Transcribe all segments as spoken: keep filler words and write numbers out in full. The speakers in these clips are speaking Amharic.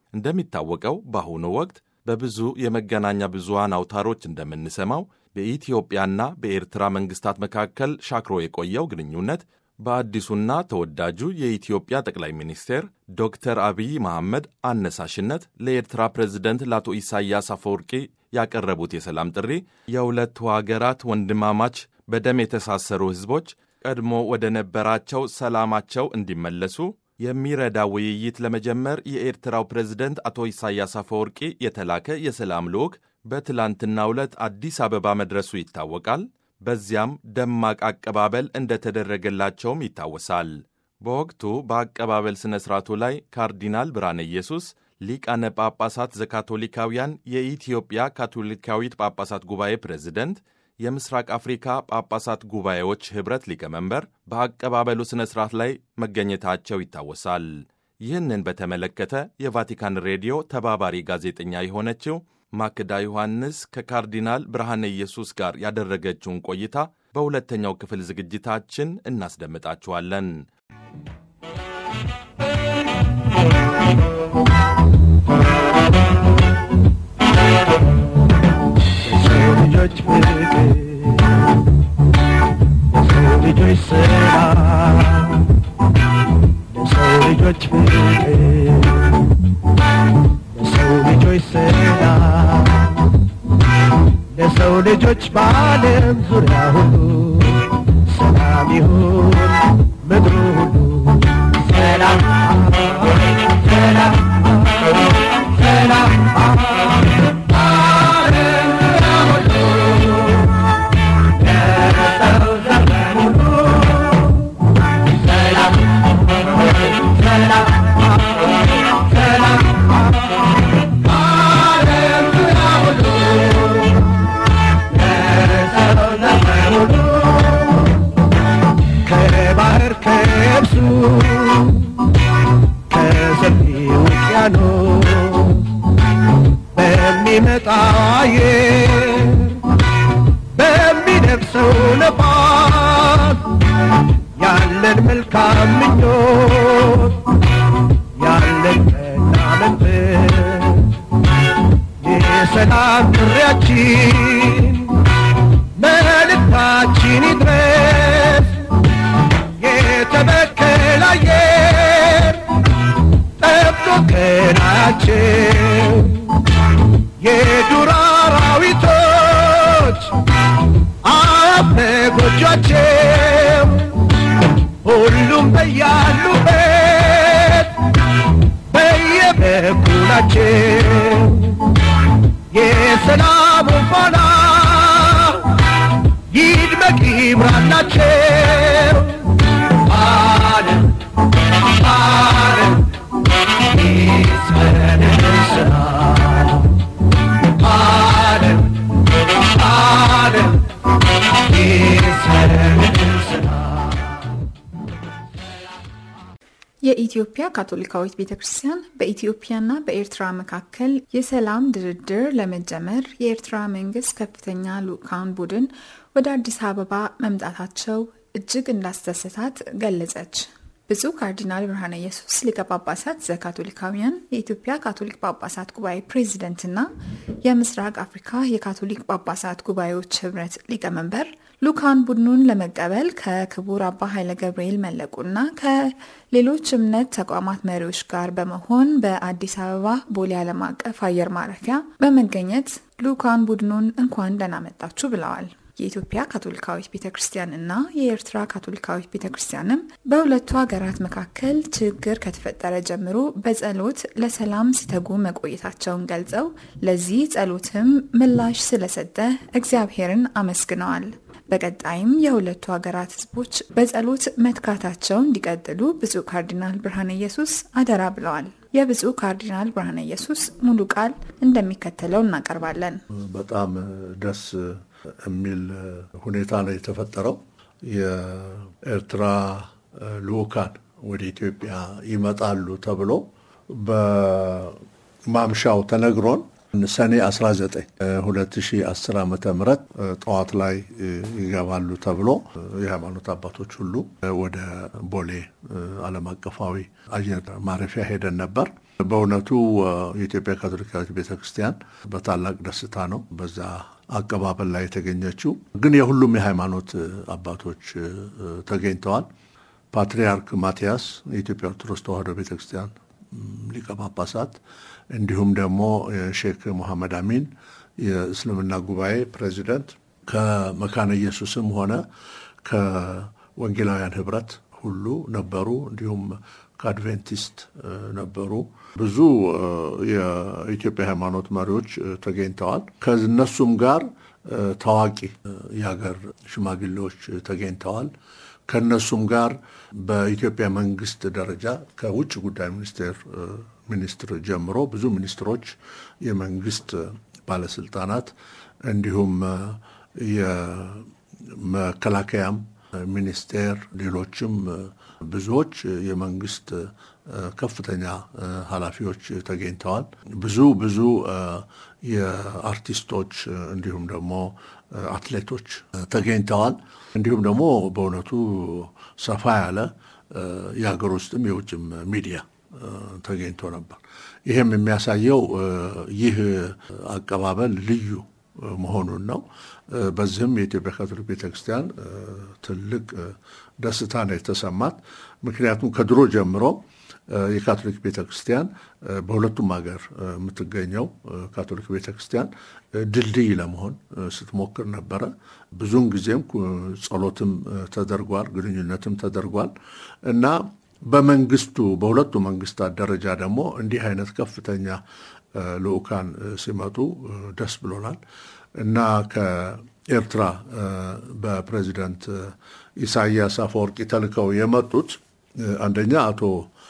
እንደሚታወቀው በአሁኑ ወቅት በብዙ የመገናኛ ብዙሃን አውታሮች እንደምንሰማው በኢትዮጵያና በኤርትራ መንግስታት መካከል ሻክሮ የቆየው ግንኙነት በአዲሱና ተወዳጁ የኢትዮጵያ ጠቅላይ ሚኒስቴር ዶክተር አብይ መሐመድ አነሳሽነት ለኤርትራ ፕሬዝደንት ለአቶ ኢሳያስ አፈወርቂ ያቀረቡት የሰላም ጥሪ የሁለቱ ሀገራት ወንድማማች በደም የተሳሰሩ ሕዝቦች ቀድሞ ወደ ነበራቸው ሰላማቸው እንዲመለሱ የሚረዳ ውይይት ለመጀመር የኤርትራው ፕሬዝደንት አቶ ኢሳያስ አፈወርቂ የተላከ የሰላም ልዑክ በትላንትናው ዕለት አዲስ አበባ መድረሱ ይታወቃል። በዚያም ደማቅ አቀባበል እንደተደረገላቸውም ይታወሳል። በወቅቱ በአቀባበል ሥነ ሥርዓቱ ላይ ካርዲናል ብርሃነ ኢየሱስ ሊቃነ ጳጳሳት ዘካቶሊካውያን የኢትዮጵያ ካቶሊካዊት ጳጳሳት ጉባኤ ፕሬዝደንት፣ የምስራቅ አፍሪካ ጳጳሳት ጉባኤዎች ኅብረት ሊቀመንበር በአቀባበሉ ሥነ ሥርዓት ላይ መገኘታቸው ይታወሳል። ይህንን በተመለከተ የቫቲካን ሬዲዮ ተባባሪ ጋዜጠኛ የሆነችው ማክዳ ዮሐንስ ከካርዲናል ብርሃነ ኢየሱስ ጋር ያደረገችውን ቆይታ በሁለተኛው ክፍል ዝግጅታችን እናስደምጣችኋለን። ለሰው ልጆች በዓለም ዙሪያ ሁሉ ሰላም ይሁን ምድሩ ሁሉ ሰላም ሰላም ሰላም ዓለም ዙሪያ ሁሉ ለሰው ዘር ሁሉ ሰላም ሰላም ሰላም ከባህር ከብሱ ከሰፊው ውቅያኖስ በሚመጣ አየር በሚነፍሰው ነፋስ ያለን መልካም ምኞት ያለን ቀና መንፈስ የሰላም ጥሪያችን መልእክታችን ይድረስ። የተበከለ አየር ጠብቶ ከናያቸው የዱር አራዊቶች አፍ ጎጇቸው ሁሉም በያሉበት በየበኩላቸው የሰላም ፋና ይድመቅ ይብራላቸው። ዓለም ዓለም ይስፈን ሰላም ዓለም ዓለም ይስፈን ሰላም። የኢትዮጵያ ካቶሊካዊት ቤተክርስቲያን በኢትዮጵያና በኤርትራ መካከል የሰላም ድርድር ለመጀመር የኤርትራ መንግስት ከፍተኛ ልኡካን ቡድን ወደ አዲስ አበባ መምጣታቸው እጅግ እንዳስደሰታት ገለጸች። ብፁዕ ካርዲናል ብርሃነ ኢየሱስ ሊቀ ጳጳሳት ዘካቶሊካውያን የኢትዮጵያ ካቶሊክ ጳጳሳት ጉባኤ ፕሬዝዳንትና የምስራቅ አፍሪካ የካቶሊክ ጳጳሳት ጉባኤዎች ኅብረት ሊቀመንበር ልኡካን ቡድኑን ለመቀበል ከክቡር አባ ኃይለ ገብርኤል መለቁና ከሌሎች እምነት ተቋማት መሪዎች ጋር በመሆን በአዲስ አበባ ቦሌ ዓለም አቀፍ አየር ማረፊያ በመገኘት ልኡካን ቡድኑን እንኳን ደህና መጣችሁ ብለዋል። የኢትዮጵያ ካቶሊካዊት ቤተክርስቲያን እና የኤርትራ ካቶሊካዊት ቤተክርስቲያንም በሁለቱ ሀገራት መካከል ችግር ከተፈጠረ ጀምሮ በጸሎት ለሰላም ሲተጉ መቆየታቸውን ገልጸው ለዚህ ጸሎትም ምላሽ ስለሰጠ እግዚአብሔርን አመስግነዋል። በቀጣይም የሁለቱ ሀገራት ህዝቦች በጸሎት መትካታቸው እንዲቀጥሉ ብፁዕ ካርዲናል ብርሃነ ኢየሱስ አደራ ብለዋል። የብፁዕ ካርዲናል ብርሃነ ኢየሱስ ሙሉ ቃል እንደሚከተለው እናቀርባለን። በጣም ደስ የሚል ሁኔታ ነው የተፈጠረው። የኤርትራ ልኡካን ወደ ኢትዮጵያ ይመጣሉ ተብሎ በማምሻው ተነግሮን ሰኔ አስራ ዘጠኝ ሁለት ሺህ አስር ዓመተ ምህረት ጠዋት ላይ ይገባሉ ተብሎ የሃይማኖት አባቶች ሁሉ ወደ ቦሌ ዓለም አቀፋዊ አየር ማረፊያ ሄደን ነበር። በእውነቱ የኢትዮጵያ ካቶሊካዊት ቤተክርስቲያን በታላቅ ደስታ ነው በዛ አቀባበል ላይ የተገኘችው። ግን የሁሉም የሃይማኖት አባቶች ተገኝተዋል። ፓትርያርክ ማቲያስ የኢትዮጵያ ኦርቶዶክስ ተዋሕዶ ቤተክርስቲያን ሊቀ ጳጳሳት፣ እንዲሁም ደግሞ ሼክ መሐመድ አሚን የእስልምና ጉባኤ ፕሬዚደንት ከመካነ ኢየሱስም ሆነ ከወንጌላውያን ህብረት ሁሉ ነበሩ። እንዲሁም ከአድቬንቲስት ነበሩ። ብዙ የኢትዮጵያ ሃይማኖት መሪዎች ተገኝተዋል። ከነሱም ጋር ታዋቂ የሀገር ሽማግሌዎች ተገኝተዋል። ከነሱም ጋር በኢትዮጵያ መንግስት ደረጃ ከውጭ ጉዳይ ሚኒስቴር ሚኒስትር ጀምሮ ብዙ ሚኒስትሮች፣ የመንግስት ባለስልጣናት እንዲሁም የመከላከያም ሚኒስቴር ሌሎችም ብዙዎች የመንግስት ከፍተኛ ኃላፊዎች ተገኝተዋል። ብዙ ብዙ የአርቲስቶች እንዲሁም ደግሞ አትሌቶች ተገኝተዋል። እንዲሁም ደግሞ በእውነቱ ሰፋ ያለ የሀገር ውስጥም የውጭም ሚዲያ ተገኝቶ ነበር። ይሄም የሚያሳየው ይህ አቀባበል ልዩ መሆኑን ነው። በዚህም የኢትዮጵያ ካቶሊክ ቤተክርስቲያን ትልቅ ደስታ ነው የተሰማት። ምክንያቱም ከድሮ ጀምሮ የካቶሊክ ቤተክርስቲያን በሁለቱም ሀገር የምትገኘው ካቶሊክ ቤተክርስቲያን ድልድይ ለመሆን ስትሞክር ነበረ። ብዙውን ጊዜም ጸሎትም ተደርጓል፣ ግንኙነትም ተደርጓል እና በመንግስቱ በሁለቱ መንግስታት ደረጃ ደግሞ እንዲህ አይነት ከፍተኛ ልኡካን ሲመጡ ደስ ብሎናል እና ከኤርትራ በፕሬዚዳንት ኢሳያስ አፈወርቂ ተልከው የመጡት አንደኛ አቶ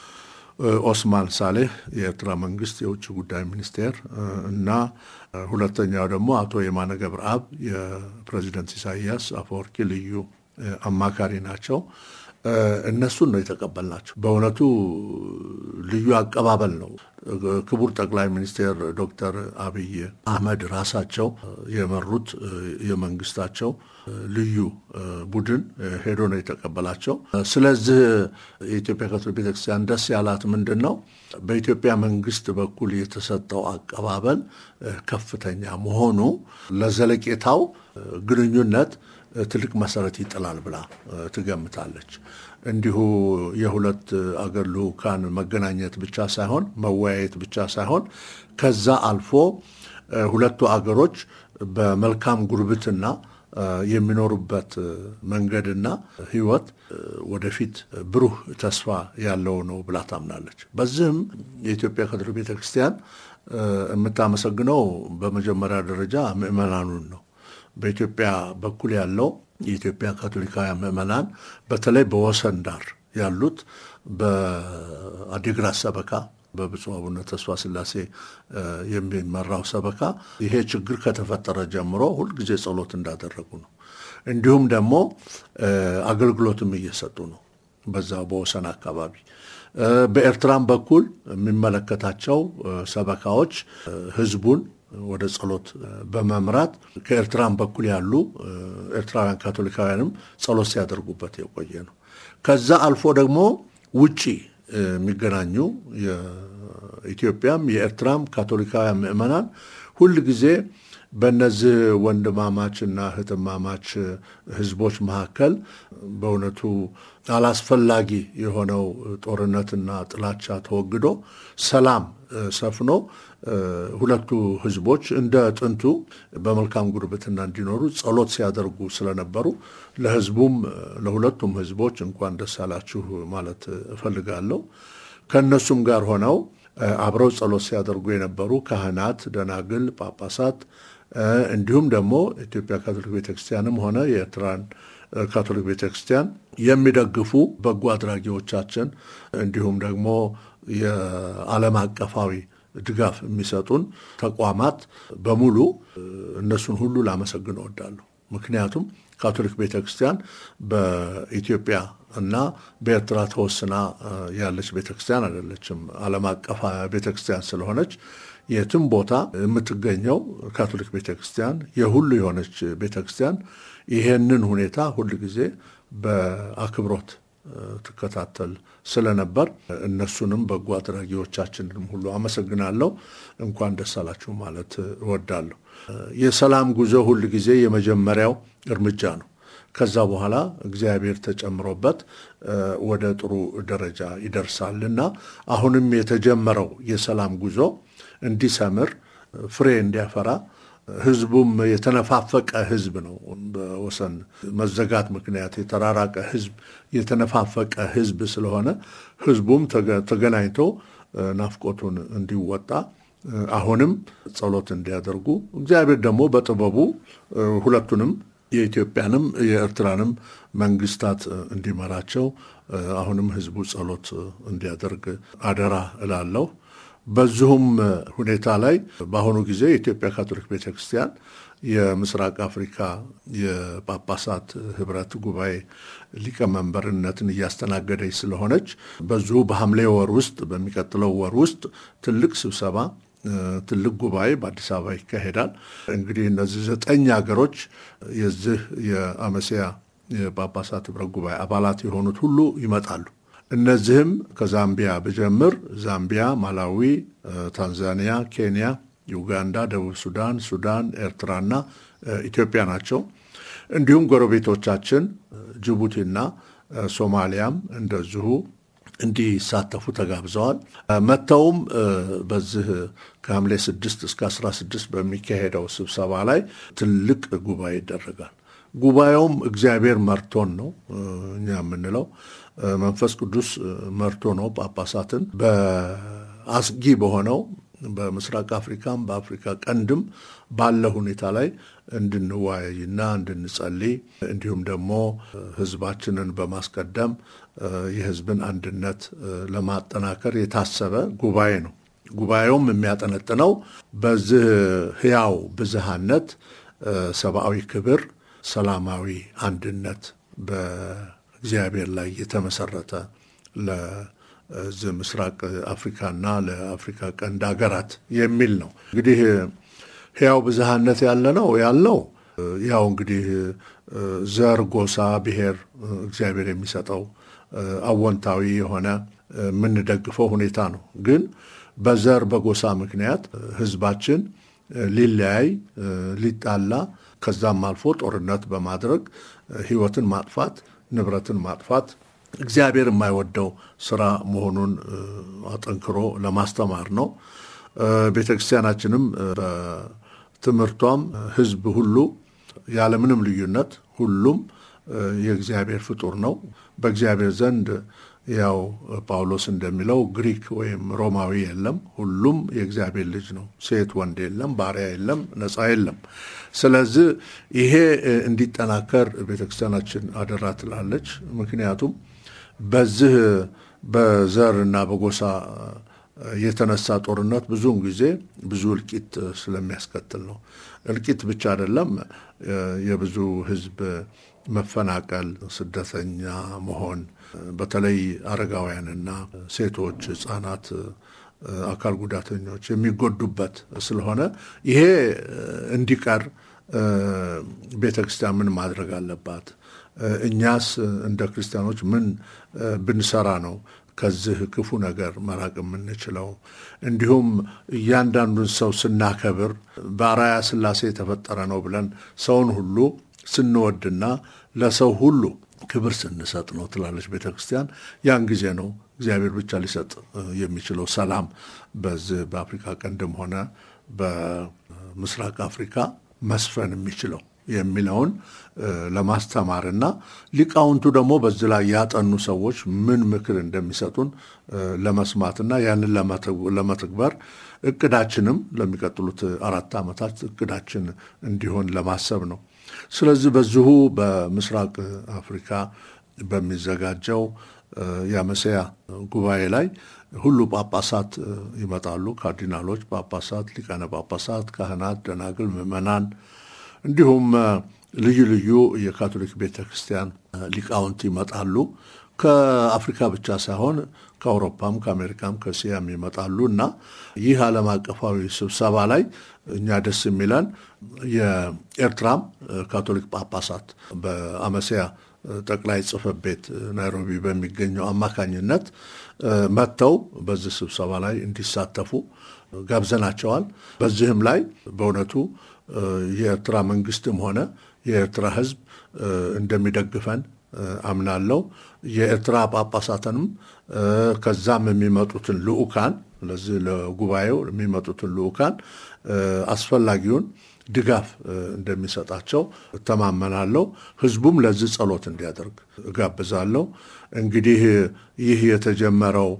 ኦስማን ሳሌህ የኤርትራ መንግስት የውጭ ጉዳይ ሚኒስቴር እና ሁለተኛው ደግሞ አቶ የማነ ገብረአብ የፕሬዚዳንት ኢሳያስ አፈወርቂ ልዩ አማካሪ ናቸው። እነሱን ነው የተቀበልናቸው። በእውነቱ ልዩ አቀባበል ነው። ክቡር ጠቅላይ ሚኒስትር ዶክተር አብይ አህመድ ራሳቸው የመሩት የመንግስታቸው ልዩ ቡድን ሄዶ ነው የተቀበላቸው። ስለዚህ የኢትዮጵያ ካቶሊክ ቤተክርስቲያን ደስ ያላት ምንድን ነው? በኢትዮጵያ መንግስት በኩል የተሰጠው አቀባበል ከፍተኛ መሆኑ ለዘለቄታው ግንኙነት ትልቅ መሰረት ይጥላል ብላ ትገምታለች። እንዲሁ የሁለት አገር ልኡካን መገናኘት ብቻ ሳይሆን መወያየት ብቻ ሳይሆን ከዛ አልፎ ሁለቱ አገሮች በመልካም ጉርብትና የሚኖሩበት መንገድና ህይወት ወደፊት ብሩህ ተስፋ ያለው ነው ብላ ታምናለች። በዚህም የኢትዮጵያ ካቶሊክ ቤተክርስቲያን የምታመሰግነው በመጀመሪያ ደረጃ ምዕመናኑን ነው። በኢትዮጵያ በኩል ያለው የኢትዮጵያ ካቶሊካውያን ምዕመናን በተለይ በወሰን ዳር ያሉት በአዲግራት ሰበካ በብፁዕ አቡነ ተስፋ ስላሴ የሚመራው ሰበካ ይሄ ችግር ከተፈጠረ ጀምሮ ሁልጊዜ ጸሎት እንዳደረጉ ነው። እንዲሁም ደግሞ አገልግሎትም እየሰጡ ነው በዛ በወሰን አካባቢ። በኤርትራም በኩል የሚመለከታቸው ሰበካዎች ህዝቡን ወደ ጸሎት በመምራት ከኤርትራም በኩል ያሉ ኤርትራውያን ካቶሊካውያንም ጸሎት ሲያደርጉበት የቆየ ነው። ከዛ አልፎ ደግሞ ውጪ የሚገናኙ የኢትዮጵያም የኤርትራም ካቶሊካውያን ምዕመናን ሁል ጊዜ በእነዚህ ወንድማማችና እህትማማች ህዝቦች መካከል በእውነቱ አላስፈላጊ የሆነው ጦርነትና ጥላቻ ተወግዶ ሰላም ሰፍኖ ሁለቱ ህዝቦች እንደ ጥንቱ በመልካም ጉርብትና እንዲኖሩ ጸሎት ሲያደርጉ ስለነበሩ ለህዝቡም ለሁለቱም ህዝቦች እንኳን ደስ አላችሁ ማለት እፈልጋለሁ። ከነሱም ጋር ሆነው አብረው ጸሎት ሲያደርጉ የነበሩ ካህናት፣ ደናግል፣ ጳጳሳት እንዲሁም ደግሞ ኢትዮጵያ ካቶሊክ ቤተክርስቲያንም ሆነ የኤርትራን ካቶሊክ ቤተክርስቲያን የሚደግፉ በጎ አድራጊዎቻችን እንዲሁም ደግሞ የዓለም አቀፋዊ ድጋፍ የሚሰጡን ተቋማት በሙሉ እነሱን ሁሉ ላመሰግን እወዳለሁ። ምክንያቱም ካቶሊክ ቤተክርስቲያን በኢትዮጵያ እና በኤርትራ ተወስና ያለች ቤተክርስቲያን አይደለችም። ዓለም አቀፍ ቤተክርስቲያን ስለሆነች የትም ቦታ የምትገኘው ካቶሊክ ቤተክርስቲያን የሁሉ የሆነች ቤተክርስቲያን ይሄንን ሁኔታ ሁሉ ጊዜ በአክብሮት ትከታተል ስለነበር እነሱንም በጎ አድራጊዎቻችንንም ሁሉ አመሰግናለሁ። እንኳን ደስ አላችሁ ማለት እወዳለሁ። የሰላም ጉዞ ሁሉ ጊዜ የመጀመሪያው እርምጃ ነው። ከዛ በኋላ እግዚአብሔር ተጨምሮበት ወደ ጥሩ ደረጃ ይደርሳልና አሁንም የተጀመረው የሰላም ጉዞ እንዲሰምር ፍሬ እንዲያፈራ ህዝቡም የተነፋፈቀ ህዝብ ነው። በወሰን መዘጋት ምክንያት የተራራቀ ህዝብ የተነፋፈቀ ህዝብ ስለሆነ ህዝቡም ተገናኝቶ ናፍቆቱን እንዲወጣ አሁንም ጸሎት እንዲያደርጉ እግዚአብሔር ደግሞ በጥበቡ ሁለቱንም የኢትዮጵያንም የኤርትራንም መንግስታት እንዲመራቸው አሁንም ህዝቡ ጸሎት እንዲያደርግ አደራ እላለሁ። በዚሁም ሁኔታ ላይ በአሁኑ ጊዜ የኢትዮጵያ ካቶሊክ ቤተክርስቲያን የምስራቅ አፍሪካ የጳጳሳት ህብረት ጉባኤ ሊቀመንበርነትን እያስተናገደች ስለሆነች በዚሁ በሐምሌ ወር ውስጥ በሚቀጥለው ወር ውስጥ ትልቅ ስብሰባ ትልቅ ጉባኤ በአዲስ አበባ ይካሄዳል። እንግዲህ እነዚህ ዘጠኝ ሀገሮች የዚህ የአመሲያ የጳጳሳት ህብረት ጉባኤ አባላት የሆኑት ሁሉ ይመጣሉ። እነዚህም ከዛምቢያ በጀምር ዛምቢያ፣ ማላዊ፣ ታንዛኒያ፣ ኬንያ፣ ዩጋንዳ፣ ደቡብ ሱዳን፣ ሱዳን፣ ኤርትራና ኢትዮጵያ ናቸው። እንዲሁም ጎረቤቶቻችን ጅቡቲና ሶማሊያም እንደዚሁ እንዲሳተፉ ተጋብዘዋል። መተውም በዚህ ከሐምሌ ስድስት እስከ አስራ ስድስት በሚካሄደው ስብሰባ ላይ ትልቅ ጉባኤ ይደረጋል። ጉባኤውም እግዚአብሔር መርቶን ነው እኛ የምንለው መንፈስ ቅዱስ መርቶ ነው ጳጳሳትን በአስጊ በሆነው በምስራቅ አፍሪካም በአፍሪካ ቀንድም ባለ ሁኔታ ላይ እንድንወያይና እንድንጸልይ እንዲሁም ደግሞ ህዝባችንን በማስቀደም የህዝብን አንድነት ለማጠናከር የታሰበ ጉባኤ ነው። ጉባኤውም የሚያጠነጥነው በዚህ ህያው ብዝሃነት ሰብአዊ ክብር፣ ሰላማዊ አንድነት በእግዚአብሔር ላይ የተመሰረተ ለዚህ ምስራቅ አፍሪካና ለአፍሪካ ቀንድ ሀገራት የሚል ነው። እንግዲህ ህያው ብዝሃነት ያለ ነው ያልነው ያው እንግዲህ ዘር፣ ጎሳ፣ ብሔር እግዚአብሔር የሚሰጠው አወንታዊ የሆነ የምንደግፈው ሁኔታ ነው። ግን በዘር በጎሳ ምክንያት ህዝባችን ሊለያይ ሊጣላ ከዛም አልፎ ጦርነት በማድረግ ህይወትን ማጥፋት ንብረትን ማጥፋት እግዚአብሔር የማይወደው ስራ መሆኑን አጠንክሮ ለማስተማር ነው። ቤተክርስቲያናችንም በትምህርቷም ህዝብ ሁሉ ያለምንም ልዩነት ሁሉም የእግዚአብሔር ፍጡር ነው። በእግዚአብሔር ዘንድ ያው ጳውሎስ እንደሚለው ግሪክ ወይም ሮማዊ የለም፣ ሁሉም የእግዚአብሔር ልጅ ነው። ሴት ወንድ የለም፣ ባሪያ የለም፣ ነፃ የለም። ስለዚህ ይሄ እንዲጠናከር ቤተክርስቲያናችን አደራ ትላለች። ምክንያቱም በዚህ በዘርና በጎሳ የተነሳ ጦርነት ብዙውን ጊዜ ብዙ እልቂት ስለሚያስከትል ነው። እልቂት ብቻ አይደለም፣ የብዙ ህዝብ መፈናቀል፣ ስደተኛ መሆን፣ በተለይ አረጋውያንና ሴቶች፣ ህፃናት፣ አካል ጉዳተኞች የሚጎዱበት ስለሆነ ይሄ እንዲቀር ቤተክርስቲያን ምን ማድረግ አለባት? እኛስ እንደ ክርስቲያኖች ምን ብንሰራ ነው ከዚህ ክፉ ነገር መራቅ የምንችለው? እንዲሁም እያንዳንዱን ሰው ስናከብር በአርአያ ሥላሴ የተፈጠረ ነው ብለን ሰውን ሁሉ ስንወድና ለሰው ሁሉ ክብር ስንሰጥ ነው ትላለች ቤተክርስቲያን። ያን ጊዜ ነው እግዚአብሔር ብቻ ሊሰጥ የሚችለው ሰላም በዚህ በአፍሪካ ቀንድም ሆነ በምስራቅ አፍሪካ መስፈን የሚችለው የሚለውን ለማስተማርና ሊቃውንቱ ደግሞ በዚህ ላይ ያጠኑ ሰዎች ምን ምክር እንደሚሰጡን ለመስማትና ያንን ለመተግበር እቅዳችንም ለሚቀጥሉት አራት ዓመታት እቅዳችን እንዲሆን ለማሰብ ነው። ስለዚህ በዚሁ በምስራቅ አፍሪካ በሚዘጋጀው የአመሲያ ጉባኤ ላይ ሁሉ ጳጳሳት ይመጣሉ። ካርዲናሎች፣ ጳጳሳት፣ ሊቃነ ጳጳሳት፣ ካህናት፣ ደናግል፣ ምዕመናን እንዲሁም ልዩ ልዩ የካቶሊክ ቤተክርስቲያን ሊቃውንት ይመጣሉ። ከአፍሪካ ብቻ ሳይሆን ከአውሮፓም ከአሜሪካም ከእስያም ይመጣሉ እና ይህ ዓለም አቀፋዊ ስብሰባ ላይ እኛ ደስ የሚለን የኤርትራም ካቶሊክ ጳጳሳት በአመሲያ ጠቅላይ ጽሕፈት ቤት ናይሮቢ በሚገኘው አማካኝነት መጥተው በዚህ ስብሰባ ላይ እንዲሳተፉ ጋብዘናቸዋል። በዚህም ላይ በእውነቱ የኤርትራ መንግስትም ሆነ የኤርትራ ሕዝብ እንደሚደግፈን አምናለሁ። የኤርትራ ጳጳሳትንም ከዛም የሚመጡትን ልኡካን ለዚህ ለጉባኤው የሚመጡትን ልኡካን አስፈላጊውን ድጋፍ እንደሚሰጣቸው ተማመናለሁ። ሕዝቡም ለዚህ ጸሎት እንዲያደርግ እጋብዛለሁ። እንግዲህ ይህ የተጀመረው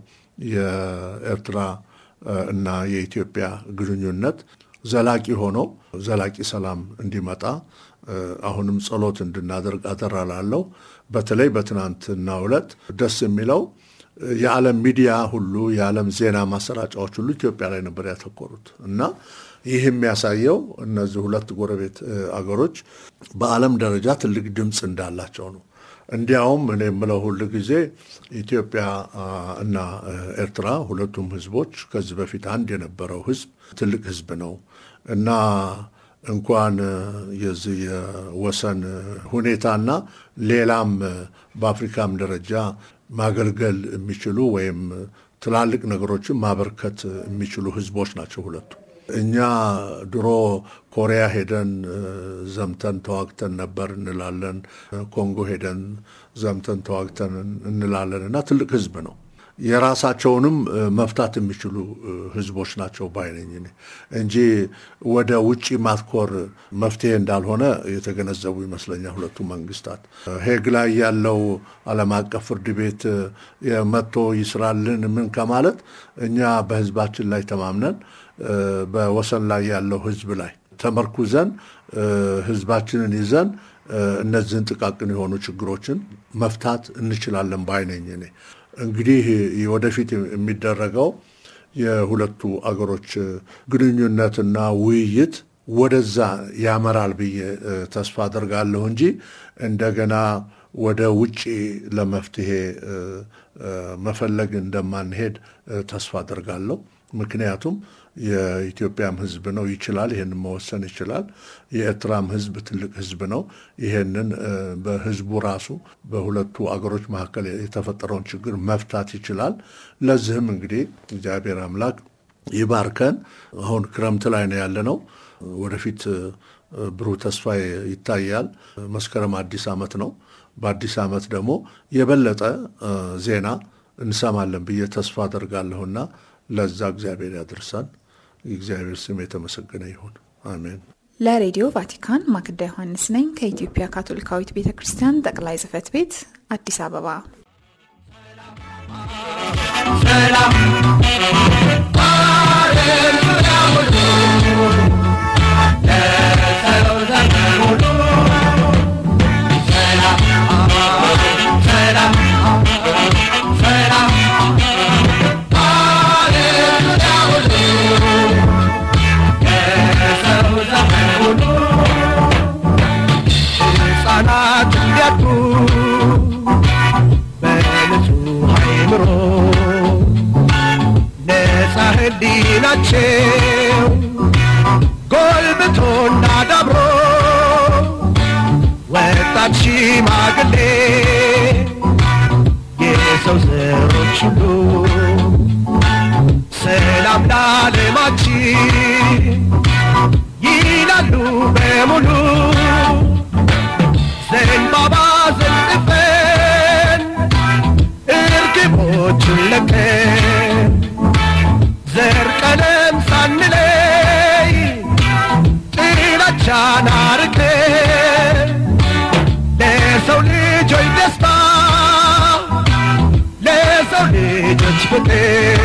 የኤርትራ እና የኢትዮጵያ ግንኙነት ዘላቂ ሆኖ ዘላቂ ሰላም እንዲመጣ አሁንም ጸሎት እንድናደርግ አደራላለሁ። በተለይ በትናንትናው ዕለት ደስ የሚለው የዓለም ሚዲያ ሁሉ የዓለም ዜና ማሰራጫዎች ሁሉ ኢትዮጵያ ላይ ነበር ያተኮሩት እና ይህ የሚያሳየው እነዚህ ሁለት ጎረቤት አገሮች በዓለም ደረጃ ትልቅ ድምፅ እንዳላቸው ነው። እንዲያውም እኔ የምለው ሁሉ ጊዜ ኢትዮጵያ እና ኤርትራ ሁለቱም ህዝቦች ከዚህ በፊት አንድ የነበረው ህዝብ ትልቅ ህዝብ ነው እና እንኳን የዚህ የወሰን ሁኔታና ሌላም በአፍሪካም ደረጃ ማገልገል የሚችሉ ወይም ትላልቅ ነገሮችን ማበርከት የሚችሉ ህዝቦች ናቸው ሁለቱ። እኛ ድሮ ኮሪያ ሄደን ዘምተን ተዋግተን ነበር እንላለን፣ ኮንጎ ሄደን ዘምተን ተዋግተን እንላለን እና ትልቅ ህዝብ ነው። የራሳቸውንም መፍታት የሚችሉ ህዝቦች ናቸው ባይነኝ እንጂ ወደ ውጪ ማትኮር መፍትሄ እንዳልሆነ የተገነዘቡ ይመስለኛል ሁለቱ መንግስታት። ሄግ ላይ ያለው ዓለም አቀፍ ፍርድ ቤት የመቶ ይስራልን ምን ከማለት እኛ በህዝባችን ላይ ተማምነን በወሰን ላይ ያለው ህዝብ ላይ ተመርኩዘን ህዝባችንን ይዘን እነዚህን ጥቃቅን የሆኑ ችግሮችን መፍታት እንችላለን ባይነኝ እኔ። እንግዲህ ወደፊት የሚደረገው የሁለቱ አገሮች ግንኙነትና ውይይት ወደዛ ያመራል ብዬ ተስፋ አደርጋለሁ እንጂ እንደገና ወደ ውጪ ለመፍትሄ መፈለግ እንደማንሄድ ተስፋ አደርጋለሁ። ምክንያቱም የኢትዮጵያም ህዝብ ነው ይችላል፣ ይሄን መወሰን ይችላል። የኤርትራም ህዝብ ትልቅ ህዝብ ነው። ይሄንን በህዝቡ ራሱ በሁለቱ አገሮች መካከል የተፈጠረውን ችግር መፍታት ይችላል። ለዚህም እንግዲህ እግዚአብሔር አምላክ ይባርከን። አሁን ክረምት ላይ ነው ያለነው። ወደፊት ብሩህ ተስፋ ይታያል። መስከረም አዲስ ዓመት ነው። በአዲስ ዓመት ደግሞ የበለጠ ዜና እንሰማለን ብዬ ተስፋ አደርጋለሁና ለዛ እግዚአብሔር ያድርሰን። እግዚአብሔር ስም የተመሰገነ ይሁን። አሜን። ለሬዲዮ ቫቲካን ማክዳ ዮሐንስ ነኝ ከኢትዮጵያ ካቶሊካዊት ቤተክርስቲያን ጠቅላይ ጽሕፈት ቤት አዲስ አበባ። ሰላም ናቸው ጎልብቶና ዳብሮ ወጣት ሽማግሌ የሰው ዘሮች ሁሉ ሰላም ለዓለማችን ይላሉ በሙሉ። ዘንባባ ዘንጥፈን እርግቦችን ለቀን ዘር ቀለም ሳንለይ ጥላቻን አርቀን ለሰው ልጆች ደስታ ለሰው ልጆች ፍቅር